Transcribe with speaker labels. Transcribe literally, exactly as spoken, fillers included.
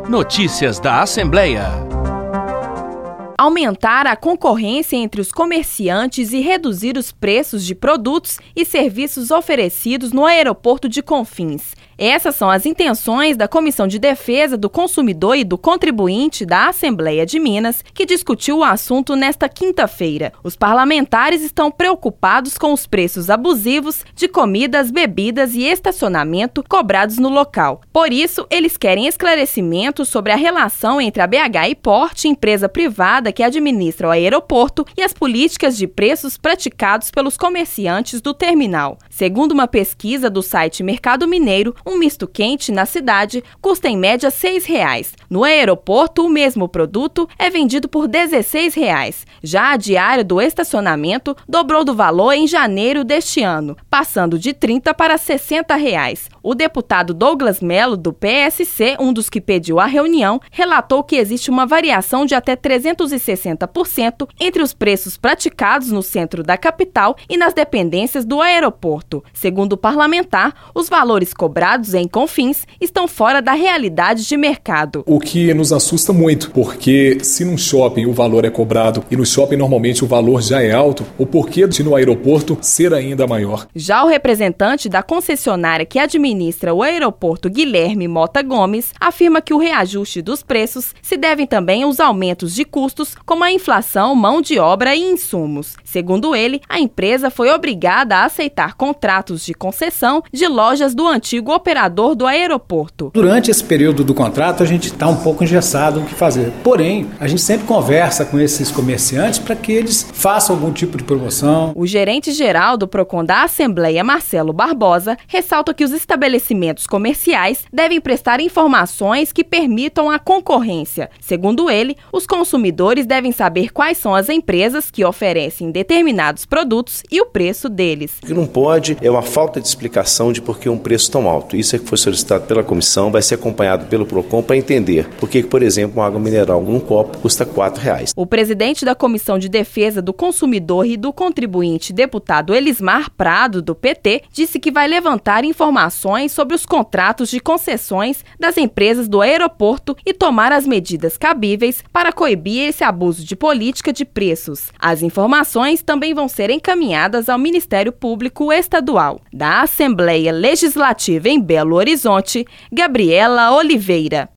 Speaker 1: Notícias da Assembleia.
Speaker 2: Aumentar a concorrência entre os comerciantes e reduzir os preços de produtos e serviços oferecidos no aeroporto de Confins. Essas são as intenções da Comissão de Defesa do Consumidor e do Contribuinte da Assembleia de Minas, que discutiu o assunto nesta quinta-feira. Os parlamentares estão preocupados com os preços abusivos de comidas, bebidas e estacionamento cobrados no local. Por isso, eles querem esclarecimentos sobre a relação entre a B H Airport, empresa privada que administra o aeroporto, e as políticas de preços praticados pelos comerciantes do terminal. Segundo uma pesquisa do site Mercado Mineiro, um misto quente na cidade custa em média seis reais. No aeroporto, o mesmo produto é vendido por dezesseis reais. Já a diária do estacionamento dobrou do valor em janeiro deste ano, passando de trinta para sessenta reais. O deputado Douglas Melo, do P S C, um dos que pediu a reunião, relatou que existe uma variação de até trezentos e sessenta por cento entre os preços praticados no centro da capital e nas dependências do aeroporto. Segundo o parlamentar, os valores cobrados em Confins estão fora da realidade de mercado.
Speaker 3: O que nos assusta muito, porque se num shopping o valor é cobrado e no shopping normalmente o valor já é alto, o porquê de no aeroporto ser ainda maior?
Speaker 2: Já o representante da concessionária que administra o aeroporto, Guilherme Mota Gomes, afirma que o reajuste dos preços se deve também aos aumentos de custos, como a inflação, mão de obra e insumos. Segundo ele, a empresa foi obrigada a aceitar contratos de concessão de lojas do antigo operador do aeroporto.
Speaker 4: Durante esse período do contrato, a gente está um pouco engessado no que fazer. Porém, a gente sempre conversa com esses comerciantes para que eles façam algum tipo de promoção.
Speaker 2: O gerente-geral do Procon da Assembleia, Marcelo Barbosa, ressalta que os estabelecimentos comerciais devem prestar informações que permitam a concorrência. Segundo ele, os consumidores devem saber quais são as empresas que oferecem determinados produtos e o preço deles.
Speaker 5: O que não pode é uma falta de explicação de por que um preço tão alto. Isso é que foi solicitado pela comissão, vai ser acompanhado pelo Procon para entender por que, por exemplo, uma água mineral, um copo, custa quatro reais.
Speaker 2: O presidente da Comissão de Defesa do Consumidor e do Contribuinte, deputado Elismar Prado, do P T, disse que vai levantar informações sobre os contratos de concessões das empresas do aeroporto e tomar as medidas cabíveis para coibir esse abuso de política de preços. As informações também vão ser encaminhadas ao Ministério Público Estadual. Da Assembleia Legislativa em Belo Horizonte, Gabriela Oliveira.